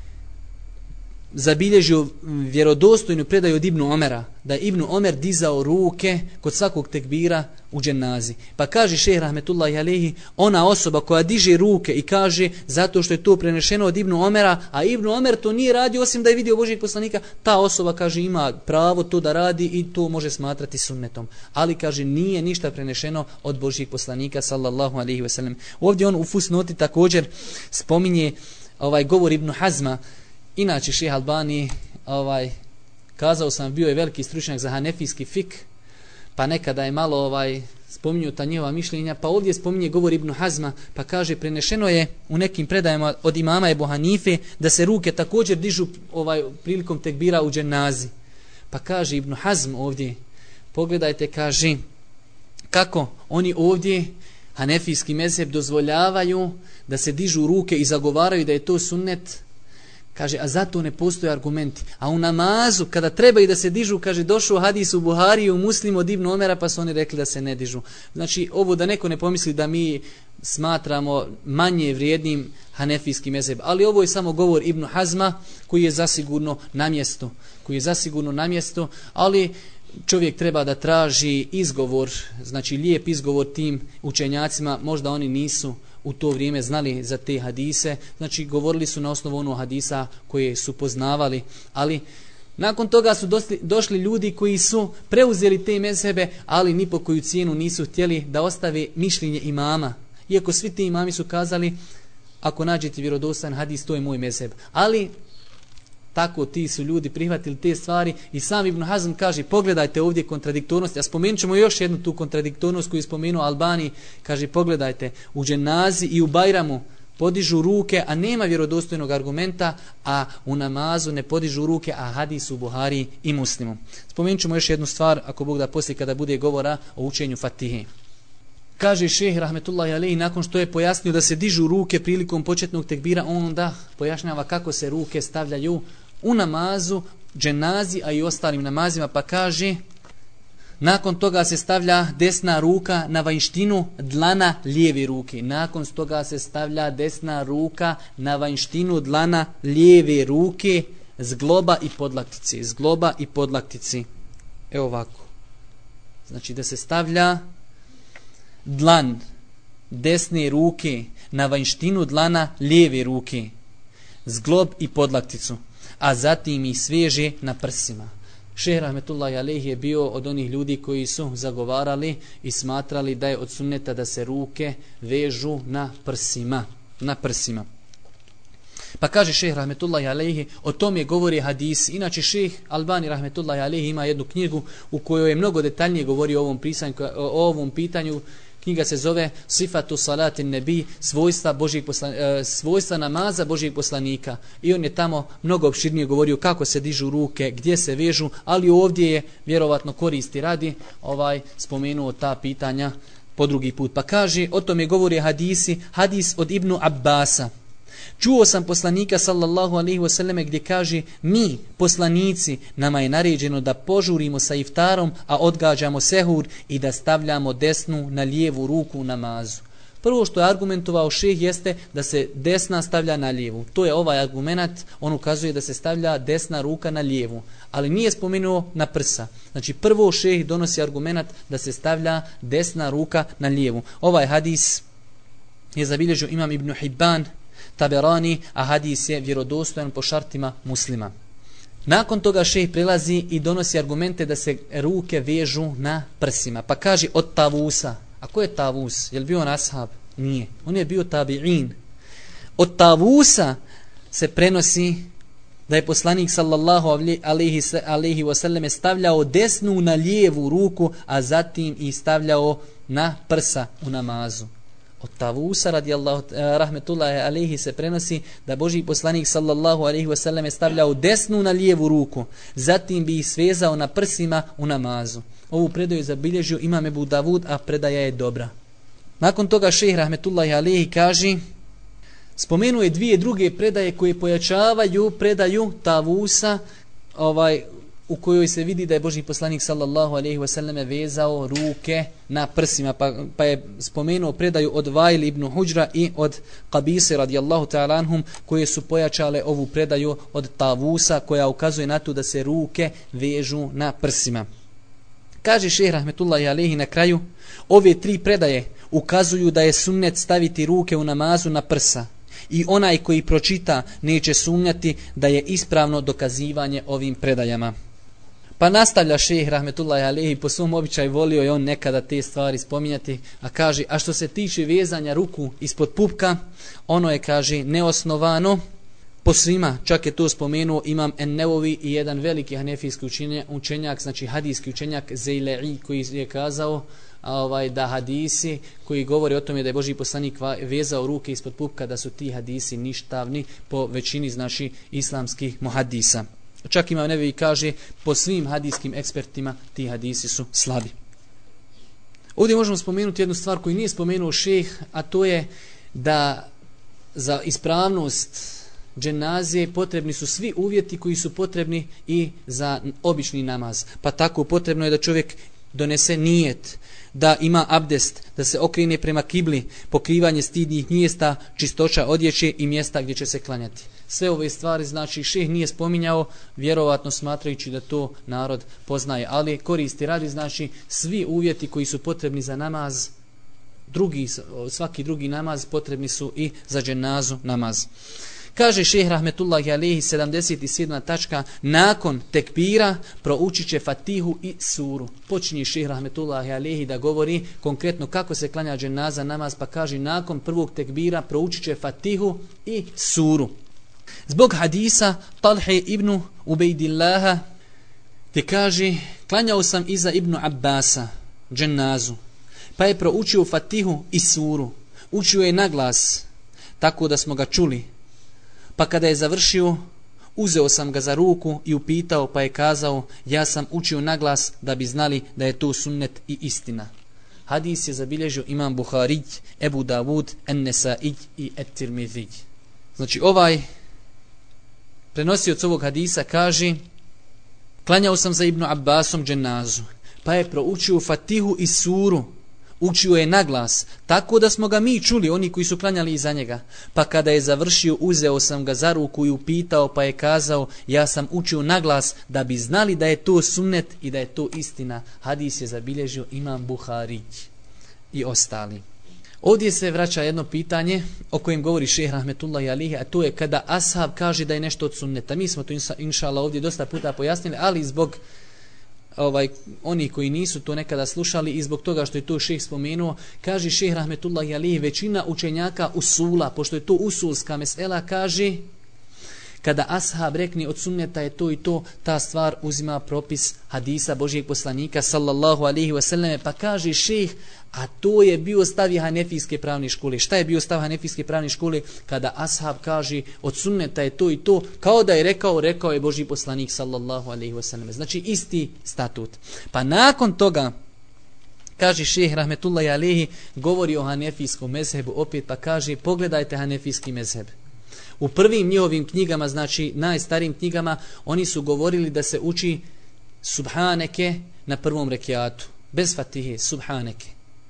zabilježio vjerodostojnu predaju od Ibnu Omera, da je Ibnu Omer dizao ruke kod svakog tekbira u dženazi. Pa kaže šejh rahmetullahi alejhi, ona osoba koja diže ruke i kaže zato što je to prenešeno od Ibnu Omera, a Ibnu Omer to nije radio osim da je vidio Božijeg poslanika, ta osoba, kaže, ima pravo to da radi i to može smatrati sunnetom. Ali, kaže, nije ništa prenešeno od Božijeg poslanika sallallahu alejhi ve sellem. Ovdje on u fusnoti također spominje ovaj govor Ibnu Hazma. Inače, šejh Albani, ovaj, kazao sam, bio je veliki stručnjak za hanefijski fik, pa nekada je malo ovaj, spominju ta njihova mišljenja, pa ovdje spominje govor Ibnu Hazma, pa kaže, prenešeno je u nekim predajama od imama Ebu Hanife da se ruke također dižu ovaj, prilikom tekbira u dženazi. Pa kaže Ibnu Hazm ovdje, pogledajte, kaže, kako oni ovdje, hanefijski mezheb, dozvoljavaju da se dižu ruke i zagovaraju da je to sunnet. Kaže, a zato ne postoje argumenti. A u namazu, kada treba i da se dižu, kaže, došao hadis u Buhari, u Muslimu od Ibnu Omera, pa su oni rekli da se ne dižu. Znači, ovo da neko ne pomisli da mi smatramo manje vrijednim hanefijski mezheb. Ali ovo je samo govor Ibnu Hazma, koji je zasigurno na mjestu. Koji je zasigurno na mjestu, ali čovjek treba da traži izgovor, znači lijep izgovor tim učenjacima, možda oni nisu u to vrijeme znali za te hadise, znači govorili su na osnovu onog hadisa koje su poznavali, ali nakon toga su došli, došli ljudi koji su preuzeli te mezhebe, ali ni po koju cijenu nisu htjeli da ostave mišljenje imama. Iako svi ti imami su kazali, ako nađete vjerodostan hadis, to je moj mezheb. Ali tako ti su ljudi prihvatili te stvari i sam Ibn Hazm kaže, pogledajte ovdje kontradiktornost, a spomenut ćemo još jednu tu kontradiktornost koju je spomenuo Albani, kaže, pogledajte, u dženazi i u Bajramu podižu ruke, a nema vjerodostojnog argumenta, a u namazu ne podižu ruke, a hadis u Buhari i Muslimu. Spomenut ćemo još jednu stvar, ako Bog da, poslije kada bude govora o učenju Fatihe. Kaže šejh rahmetullahi alejhi, nakon što je pojasnio da se dižu ruke prilikom početnog tekbira, on onda pojašnjava kako se ruke stavljaju u namazu, dženazi, a i ostalim namazima, pa kaže, nakon toga se stavlja desna ruka na vanjštinu dlana lijeve ruke. Nakon toga se stavlja desna ruka na vanjštinu dlana lijeve ruke, zgloba i podlaktici. Zgloba i podlaktici. Evo ovako. Znači da se stavlja dlan desne ruke na vanjštinu dlana lijeve ruke, zglob i podlakticu, a zatim ih sveže na prsima. Šejh rahmetullahi alejhi je bio od onih ljudi koji su zagovarali i smatrali da je od sunneta da se ruke vežu na prsima. Na prsima. Pa kaže šejh rahmetullahi alejhi, o tom je govori hadis. Inače šejh Albani rahmetullahi alejhi ima jednu knjigu u kojoj je mnogo detaljnije govorio o ovom, pisanju, o ovom pitanju. Knjiga se zove Sifatu salati nebi, svojstva, Božijeg poslan, e, svojstva namaza Božijeg poslanika. I on je tamo mnogo opširnije govorio kako se dižu ruke, gdje se vežu, ali ovdje je vjerovatno koristi radi ovaj spomenuo ta pitanja po drugi put. Pa kaže, o tome govori hadisi, hadis od Ibnu Abbasa. Čuo sam poslanika sallallahu alejhi ve selleme gdje kaže, mi poslanici, nama je naređeno da požurimo sa iftarom, a odgađamo sehur i da stavljamo desnu na lijevu ruku u namazu. Prvo što je argumentovao šejh jeste da se desna stavlja na lijevu. To je ovaj argument, on ukazuje da se stavlja desna ruka na lijevu, ali nije spomenuo na prsa. Znači prvo šejh donosi argument da se stavlja desna ruka na lijevu. Ovaj hadis je zabilježio imam Ibn Hibban, Taberani, a hadis je vjerodostojan po šartima Muslima. Nakon toga šejh prelazi i donosi argumente da se ruke vežu na prsima. Pa kaže od Tavusa. A ko je Tavus? Je li bio on ashab? Nije. On je bio tabi'in. Od Tavusa se prenosi da je poslanik sallallahu alejhi ve selleme stavljao desnu na lijevu ruku, a zatim i stavljao na prsa u namazu. Od Tavusa radijallahu rahmetullahi alejhi se prenosi da Božji poslanik sallallahu alejhi ve sellem je stavljao desnu na lijevu ruku, zatim bi ih svezao na prsima u namazu. Ovu predaju je zabilježio Imam Ebu Davud, a predaja je dobra. Nakon toga šejh rahmetullahi alejhi kaže, spomenuje dvije druge predaje koje pojačavaju predaju Tavusa, ovaj u kojoj se vidi da je Božji poslanik sallallahu alejhi ve selleme vezao ruke na prsima, pa, pa je spomenuo predaju od Vail ibn Hudžra i od Qabise radijallahu ta'ala anhum, koje su pojačale ovu predaju od Tavusa, koja ukazuje na to da se ruke vežu na prsima. Kaže šejh rahmetullahi alejhi na kraju, ove tri predaje ukazuju da je sunnet staviti ruke u namazu na prsa, i onaj koji pročita neće sumnjati da je ispravno dokazivanje ovim predajama. Pa nastavlja šejh rahmetullahi alejhi, po svom običaju volio je on nekada te stvari spominjati, a kaže, a što se tiče vezanja ruku ispod pupka, ono je, kaže, neosnovano po svima, čak je to spomenuo Imam En-Nevovi i jedan veliki hanefijski učenjak, znači hadijski učenjak Zeile'i, koji je kazao a ovaj, da hadisi koji govori o tome da je Božji poslanik vezao ruke ispod pupka, da su ti hadisi ništavni po većini, znači, islamskih muhadisa. Čak Imam Nevevi kaže, po svim hadijskim ekspertima ti hadisi su slabi. Ovdje možemo spomenuti jednu stvar koju nije spomenuo šejh, a to je da za ispravnost dženazije potrebni su svi uvjeti koji su potrebni i za obični namaz. Pa tako potrebno je da čovjek donese nijet, da ima abdest, da se okrene prema kibli, pokrivanje stidnih mjesta, čistoća odjeće i mjesta gdje će se klanjati. Sve ove stvari, znači, šejh nije spominjao, vjerovatno smatrajući da to narod poznaje, ali koristi radi, znači, svi uvjeti koji su potrebni za namaz, drugi, svaki drugi namaz potrebni su i za dženazu namaz. Kaže šejh rahmetullahi alejhi, sedamdeset sedma tačka, nakon tekbira proučit će Fatihu i suru. Počinje šejh rahmetullahi alejhi da govori konkretno kako se klanja dženaza namaz, pa kaže, nakon prvog tekbira proučit će Fatihu i suru. Zbog hadisa Talhe ibn Ubejdillaha, te kaže, klanjao sam iza Ibnu Abbasa dženazu, pa je proučio Fatihu i suru. Učio je naglas, tako da smo ga čuli. Pa kada je završio, uzeo sam ga za ruku i upitao, pa je kazao, ja sam učio naglas da bi znali da je to sunnet i istina. Hadis je zabilježio Imam Buhari, Ebu Davud, En-Nesai i Et-Tirmidhi. Znači, ovaj prenosioc ovog hadisa kaže, klanjao sam za Ibnu Abbasom dženazu, pa je proučio Fatihu i suru. Učio je naglas, tako da smo ga mi čuli, oni koji su klanjali iza njega. Pa kada je završio, uzeo sam ga za ruku i upitao, pa je kazao, ja sam učio naglas da bi znali da je to sunnet i da je to istina. Hadis je zabilježio Imam Buhari i ostali. Ovdje se vraća jedno pitanje o kojem govori šejh rahmetullahi alejhi, a to je kada ashab kaže da je nešto od sunneta. Mi smo to inšallah ovdje dosta puta pojasnili, ali zbog ovaj oni koji nisu to nekada slušali i zbog toga što je to šejh spomenuo, kaže šejh rahmetullahi alejhi, većina učenjaka usula, pošto je to usulska mesela, kaže kada ashab rekne od sunneta je to i to, ta stvar uzima propis hadisa Božijeg poslanika sallallahu alejhi ve selleme, pa kaže šejh, a to je bio stav hanefijske pravne škole. Šta je bio stav hanefijske pravne škole? Kada ashab kaže od sunneta je to i to, kao da je rekao, rekao je Božji poslanik sallallahu alejhi ve selleme. Znači isti statut. Pa nakon toga, kaže šejh rahmetullahi alejhi, govori o hanefijskom mezhebu opet, pa kaže, pogledajte hanefijski mezheb. U prvim njihovim knjigama, znači najstarijim knjigama, oni su govorili da se uči subhaneke na prvom rekiatu, bez fatihe, subhaneke.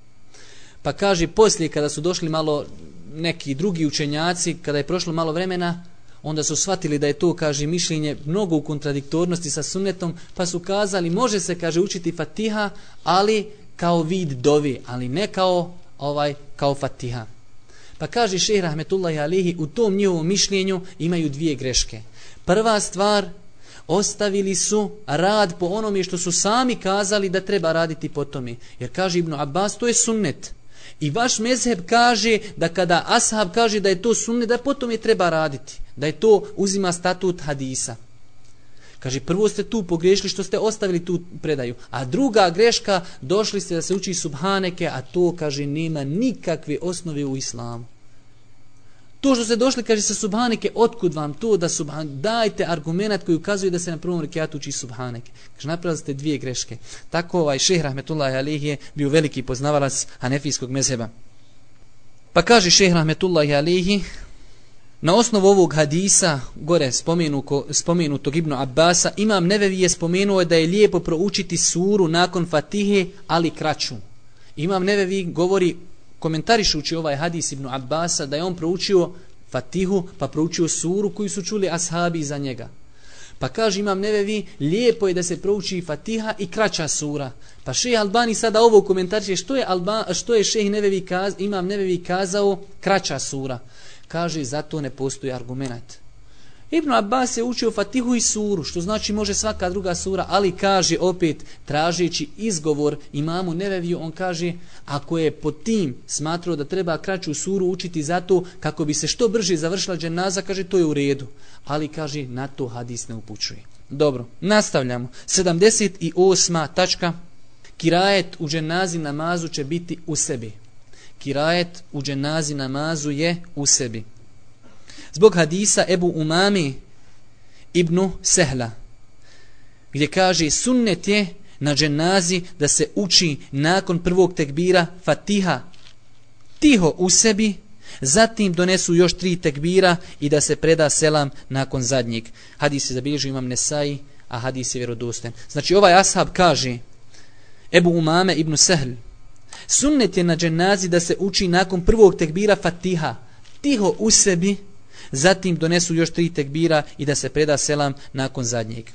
Pa kaže, poslije kada su došli malo neki drugi učenjaci, kada je prošlo malo vremena, onda su shvatili da je to, kaže, mišljenje mnogo u kontradiktornosti sa sunnetom, pa su kazali, može se, kaže, učiti fatiha, ali kao vid dovi, ali ne kao ovaj kao fatiha. Pa kaže šejh rahmetullahi alejhi, u tom njihovom mišljenju imaju dvije greške. Prva stvar, ostavili su rad po onome što su sami kazali da treba raditi po tome. Jer kaže Ibn Abbas, to je sunnet. I vaš mezheb kaže da kada ashab kaže da je to sunnet, da potom je treba raditi. Da je to uzima statut hadisa. Kaže, prvo ste tu pogriješili što ste ostavili tu predaju. A druga greška, došli ste da se uči subhaneke, a to, kaže, nema nikakve osnove u islamu. To što ste došli, kaže, sa subhaneke, otkud vam to da subhan... Dajte argument koji ukazuje da se na prvom rekiatu uči subhaneke. Kaže, napravili ste dvije greške. Tako ovaj šejh rahmetullahi alejhi je bio veliki poznavalac hanefijskog mezheba. Pa kaže šejh rahmetullahi alejhi, na osnovu ovog hadisa, gore spomenuko, spomenutog Ibnu Abbasa, Imam Nevevi je spomenuo da je lijepo proučiti suru nakon Fatihe, ali kraću. Imam Nevevi govori, komentarišući ovaj hadis Ibnu Abbasa, da je on proučio Fatihu, pa proučio suru koju su čuli ashabi iza njega. Pa kaže Imam Nevevi, lijepo je da se prouči Fatiha i kraća sura. Pa šejh Albani sada ovo komentariše, što je, Alba, što je šejh Nevevi kaz, Imam Nevevi kazao kraća sura. Kaže, zato ne postoji argument. Ibn Abbas je učio Fatihu i suru, što znači može svaka druga sura, ali kaže opet, tražeći izgovor Imamu Neveviju, on kaže, ako je pod tim smatrao da treba kraću suru učiti zato kako bi se što brže završila dženaza, kaže, to je u redu. Ali kaže, na to hadis ne upućuje. Dobro, nastavljamo. sedamdeset osma tačka. Kirajet u dženazi namazu će biti u sebi. Kirajet u dženazi namazu je u sebi. Zbog hadisa Ebu Umami ibn Sehla, gdje kaže, sunnet je na dženazi da se uči nakon prvog tekbira Fatiha tiho u sebi, zatim donesu još tri tekbira i da se preda selam nakon zadnjeg. Hadis je zabilježio Imam Nesai, a hadis je vjerodostojan. Znači ovaj ashab kaže, Ebu Umame ibn Sehl, sunnet je na dženazi da se uči nakon prvog tekbira Fatiha tiho u sebi, zatim donesu još tri tekbira i da se preda selam nakon zadnjeg.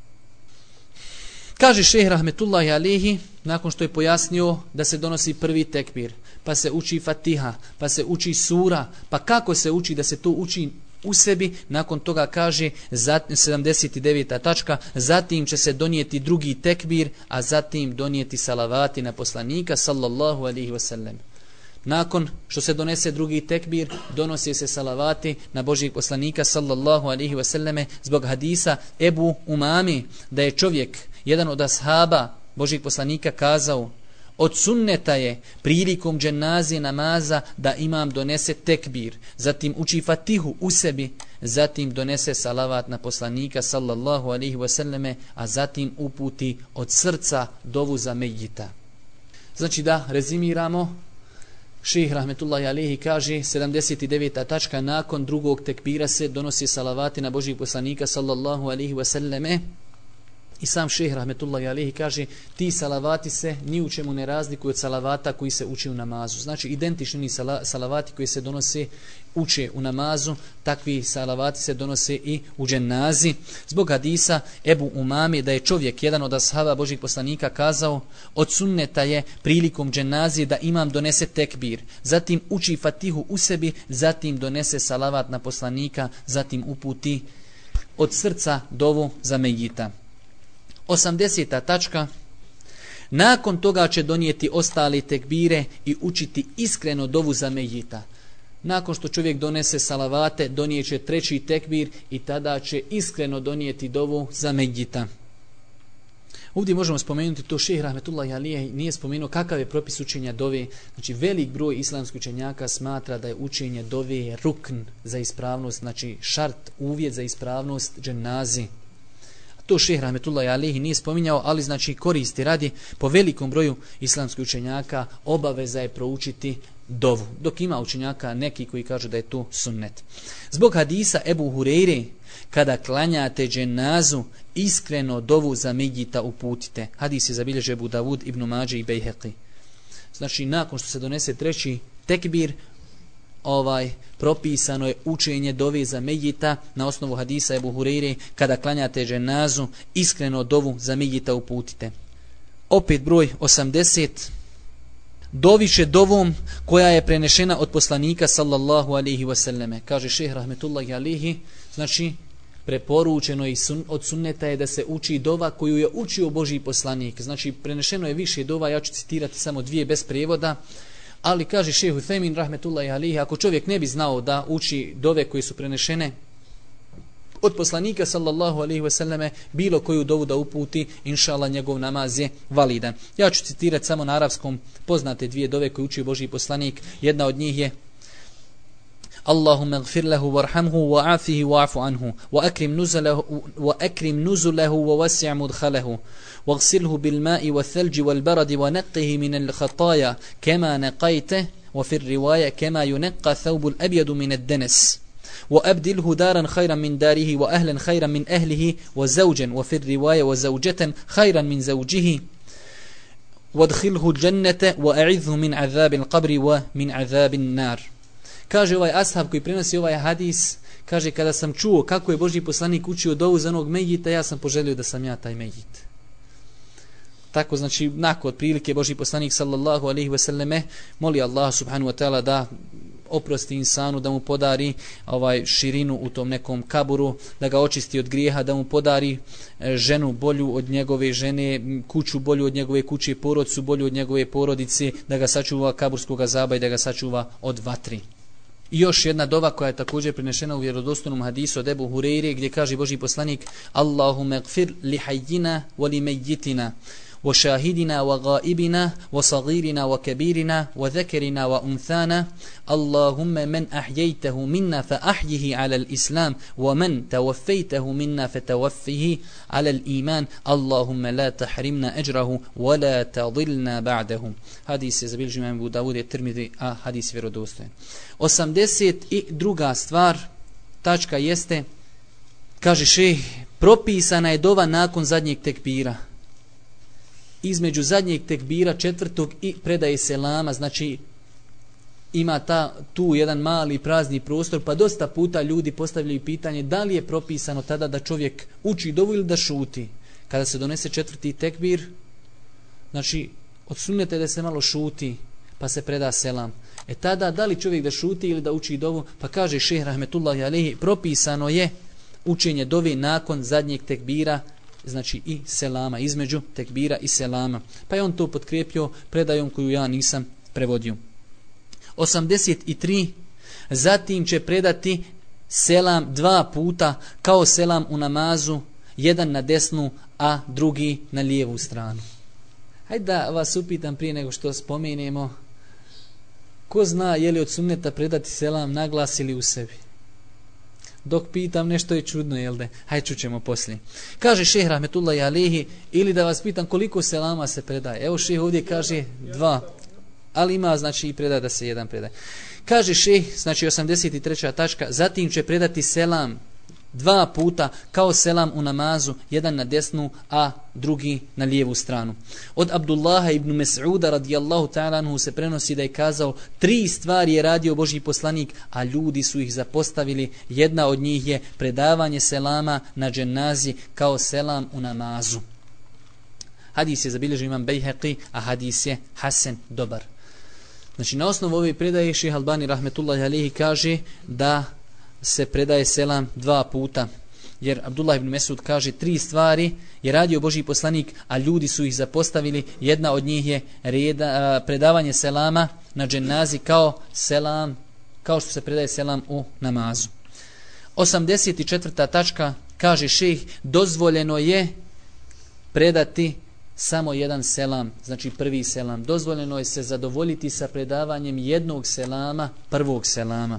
Kaže šejh rahmetullahi alejhi, nakon što je pojasnio da se donosi prvi tekbir, pa se uči Fatiha, pa se uči sura, pa kako se uči, da se to uči u sebi, nakon toga kaže sedamdeset deveta tačka, zatim će se donijeti drugi tekbir, a zatim donijeti salavati na poslanika sallallahu alejhi ve sellem. Nakon što se donese drugi tekbir, donose se salavati na Božijeg poslanika sallallahu alejhi ve selleme, zbog hadisa Ebu Umami, da je čovjek, jedan od ashaba Božijeg poslanika, kazao, od sunneta je prilikom dženazije namaza da imam donese tekbir, zatim uči Fatihu u sebi, zatim donese salavat na poslanika sallallahu alejhi ve selleme, a zatim uputi od srca dovu za mejita. Znači da rezimiramo, šejh rahmetullahi alejhi kaže, sedamdeset deveta tačka, nakon drugog tekbira se donosi salavati na Božijeg poslanika sallallahu alejhi ve selleme. I sam šejh rahmetullahi alejhi kaže, ti salavati se ni u čemu ne razlikuju od salavata koji se uči u namazu. Znači identični salavati koji se donose uče u namazu, takvi salavati se donose i u dženazi. Zbog hadisa Ebu Umami, da je čovjek, jedan od ashaba Božjih poslanika, kazao, od sunneta je prilikom dženazije da imam donese tekbir, zatim uči Fatihu u sebi, zatim donese salavat na poslanika, zatim uputi od srca dovu za mejita. osamdeseta tačka. Nakon toga će donijeti ostale tekbire i učiti iskreno dovu za mejita. Nakon što čovjek donese salavate, donijet će treći tekbir i tada će iskreno donijeti dovu za mejita. Ovdje možemo spomenuti to, šejh rahmetullahi alejhi nije spomenuo kakav je propis učenja dove. Znači velik broj islamskih učenjaka smatra da je učenje dove rukn za ispravnost, znači šart, uvjet za ispravnost dženazi. To šejh rahmetullahi alejhi nije spominjao, ali znači koristi radi, po velikom broju islamskih učenjaka obaveza je proučiti dovu, dok ima učenjaka neki koji kažu da je to sunnet. Zbog hadisa Ebu Hureyre, kada klanjate dženazu, iskreno dovu za mejita uputite. Hadis je zabilježio Ebu Davud, Ibn Mađe i Bejheqi. Znači nakon što se donese treći tekbir, ovaj propisano je učenje dove za mejita na osnovu hadisa Ebu Hureyre, kada klanjate dženazu, iskreno dovu za mejita uputite. Opet broj osamdeset. Doviše dovom koja je prenešena od poslanika sallallahu alejhi ve selleme. Kaže šejh rahmetullahi alejhi, znači preporučeno i sun, od sunneta je da se uči dova koju je učio Božji poslanik. Znači prenešeno je više dova, ja ću citirati samo dvije bez prijevoda. Ali kaže šejh Uthejmin rahmetullahi alejhi, ako čovjek ne bi znao da uči dove koje su prenešene od poslanika sallallahu alejhi ve selleme bilo koju dovu da uputi, inshallah njegov namaz je validan. Ja ću citirati samo na arapskom poznate dvije dove koje uči Božji poslanik. Jedna od njih je Allahumma ighfir lahu warhamhu wa'afihi wa'fu anhu wa akrim nuzulahu wa akrim nuzulahu wa wasi' mudkhalahu waghsilhu bil ma'i wath thalji wal baradi wa naqqihi min al khataaya kama naqayta wa fi riwaya kama yunqqa thawb al abyad min ad danas وأبدله دارا خيرا من داره وأهلا خيرا من أهله وزوجا وفي الرواية وزوجة خيرا من زوجه وادخله الجنة وأعذه من عذاب القبر ومن عذاب النار. Kaže ovaj ashab koji prenosi ovaj hadis, kaže kada sam čuo kako je Božji poslanik učio dovu za onog mejita, ja sam poželio da sam ja taj mejit. Tako znači, nakon otprilike Božji poslanik sallallahu alejhi ve selleme moli Allah subhanahu wa ta'ala da oprosti insanu, da mu podari ovaj širinu u tom nekom kaburu, da ga očisti od grijeha, da mu podari ženu bolju od njegove žene, kuću bolju od njegove kuće, porodcu bolju od njegove porodice, da ga sačuva kaburskog azaba i da ga sačuva od vatri. I još jedna dova koja je također prenešena u vjerodostojnom hadisu od Ebu Hureyre, gdje kaže Božji poslanik Allahumma gfir li hayyina wa li mejjitina وشاهدنا وغائبنا وصغيرنا وكبيرنا وذكرنا وأنثانا اللهم من أحييته منا فأحيه على الإسلام ومن توفيته منا فتوفيه على الإيمان اللهم لا تحرمنا أجره ولا تضلنا بعده. Hadis je zabilježio imam Abu Davud i Tirmidhi, a hadis je vjerodostojan. osamdeset druga stvar, tačka jeste, kaže šejh, propisana je dova nakon zadnjeg tekbira. Između zadnjeg tekbira četvrtog i predaje selama, znači ima ta, tu jedan mali prazni prostor, pa dosta puta ljudi postavljaju pitanje da li je propisano tada da čovjek uči dovu ili da šuti. Kada se donese četvrti tekbir, znači od sunneta da se malo šuti, pa se preda selam. E tada da li čovjek da šuti ili da uči dovu, pa kaže šejh rahmetullahi alejhi, propisano je učenje dove nakon zadnjeg tekbira, znači i selama, između tekbira i selama. Pa je on to potkrijepio predajom koju ja nisam prevodio. osamdeset tri. Zatim će predati selam dva puta kao selam u namazu, jedan na desnu, a drugi na lijevu stranu. Hajde da vas upitam prije nego što spomenemo, ko zna je li od sunneta predati selam na glas ili u sebi? Dok pitam nešto je čudno, jel da? Hajde čućemo poslije. Kaže šejh rahmetullahi alejhi, ili da vas pitam koliko selama se predaje. Evo šejh ovdje kaže dva, ali ima znači i predaje da se jedan predaje. Kaže šejh, znači osamdeset treća tačka, zatim će predati selam dva puta kao selam u namazu, jedan na desnu, a drugi na lijevu stranu. Od Abdullaha ibn Mes'uda radijallahu ta'ala anhu se prenosi da je kazao, tri stvari je radio Božji poslanik, a ljudi su ih zapostavili. Jedna od njih je predavanje selama na dženazi kao selam u namazu. Hadis je zabilježio imam Bejheqi, a hadis je hasen, dobar. Znači na osnovu ove predaje šejh Albani rahmetullahi alejhi kaže da se predaje selam dva puta. Jer Abdullah ibn Mesud kaže tri stvari je radio Božji poslanik, a ljudi su ih zapostavili. Jedna od njih je reda, predavanje selama na dženazi kao selam, kao što se predaje selam u namazu. osamdeset četvrta tačka, kaže šejh, dozvoljeno je predati samo jedan selam, znači prvi selam. Dozvoljeno je se zadovoljiti sa predavanjem jednog selama, prvog selama.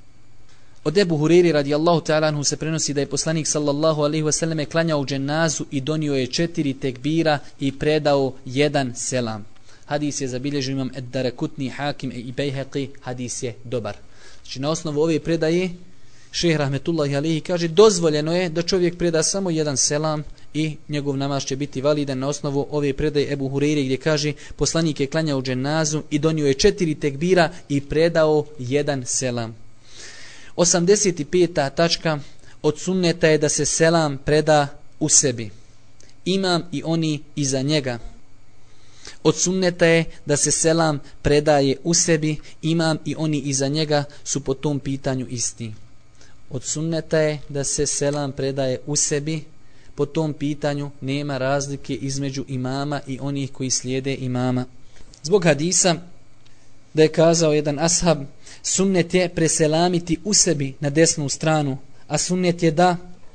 Od Ebu Hureyri radijallahu ta'ala anhu se prenosi da je poslanik sallallahu alejhi ve selleme klanjao u dženazu i donio je četiri tekbira i predao jedan selam. Hadis je zabilježio imam Ed-Darakutni, Hakim i Bejheqi, hadis je dobar. Znači na osnovu ove predaje šejh rahmetullahi alejhi kaže dozvoljeno je da čovjek preda samo jedan selam i njegov namaz će biti validan na osnovu ove predaje Ebu Hureyre gdje kaže poslanik je klanjao u dženazu i donio je četiri tekbira i predao jedan selam. osamdeset peta tačka, od sunneta je da se selam preda u sebi. Imam i oni iza njega. Od sunneta je da se selam predaje u sebi, imam i oni iza njega su po tom pitanju isti. Od sunneta je da se selam predaje u sebi, po tom pitanju nema razlike između imama i onih koji slijede imama. Zbog hadisa da je kazao jedan ashab, sunnet je preselamiti u sebi na desnu stranu, a sunnet je da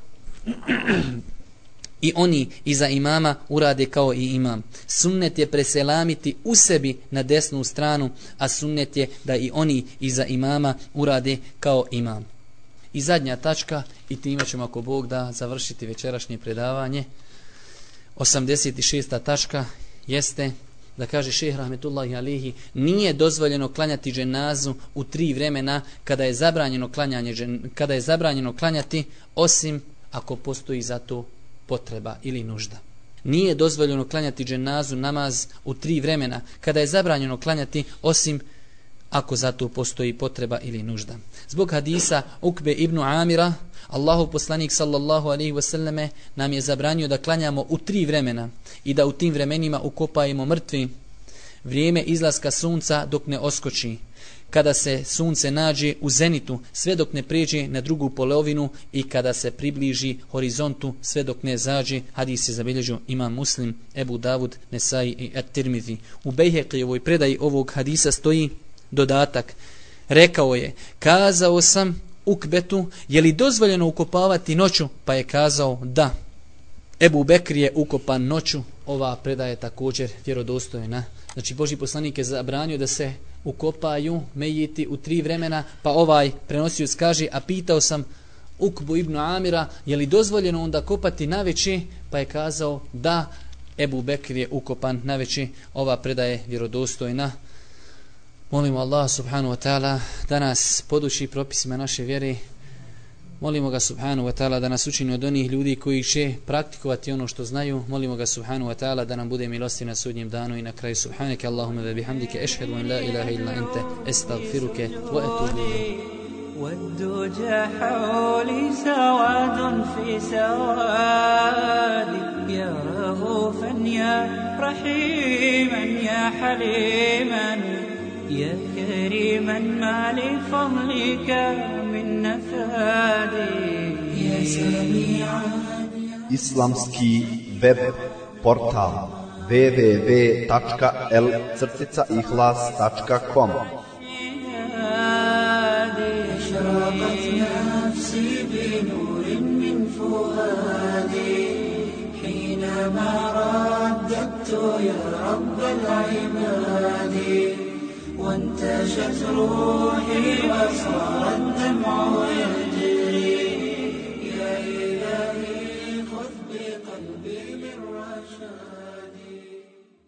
i oni iza imama urade kao i imam. Sunnet je preselamiti u sebi na desnu stranu, a sunnet je da i oni iza imama urade kao imam. I zadnja tačka, i time ćemo ako Bog da završiti večerašnje predavanje, osamdeset šesta tačka jeste da kaže šejh rahmetullahi alihi, nije dozvoljeno klanjati dženazu u tri vremena kada je zabranjeno klanjanje kada je zabranjeno klanjati, osim ako postoji za to potreba ili nužda. Nije dozvoljeno klanjati dženazu namaz u tri vremena kada je zabranjeno klanjati, osim ako za to postoji potreba ili nužda. Zbog hadisa Ukbe ibn Amira, Allahov poslanik sallallahu alejhi ve selleme nam je zabranio da klanjamo u tri vremena i da u tim vremenima ukopajemo mrtvi, vrijeme izlaska sunca dok ne oskoči, kada se sunce nađe u zenitu sve dok ne pređe na drugu polovinu i kada se približi horizontu sve dok ne zađe. Hadis je zabilježio imam Muslim, Ebu Davud, Nesai i At-Tirmidhi. U Bejhekijevoj predaji ovog hadisa stoji dodatak. Rekao je, kazao sam Ukbetu, je li dozvoljeno ukopavati noću? Pa je kazao da. Ebu Bekr je ukopan noću. Ova predaja je također vjerodostojna. Znači Božji poslanik je zabranio da se ukopaju mejiti u tri vremena, pa ovaj prenosioc kaže, a pitao sam Ukbu ibn Amira, je li dozvoljeno onda kopati naveče? Pa je kazao da. Ebu Bekr je ukopan naveče. Ova predaja je vjerodostojna. Molimo Allah subhanahu wa ta'ala da nas poduči propisima naše vjere. Molimo ga subhanahu wa ta'ala da nas učini od onih ljudi koji će praktikovati ono što znaju. Molimo ga subhanahu wa ta'ala da nam bude milostiv na sudnjem danu i na kraju. Subhaneke Allahumma ve bihamdike ešhedu an la ilaha illa ente estagfiruke wa etubu ilayk. والدجى حولي سواد في سوادي يا رغوفا يا رحيما يا حليما يا كريما ما لفضلك من نفادي يا سميعا Islamski web portal w w w tačka l crtica ihlas tačka com. أشرقت نفسي بنور من فؤادي حينما رددت يا رب العباد وانتشت روحي وصار الدمع يجري يا إلهي خذ بقلبي للرشاد.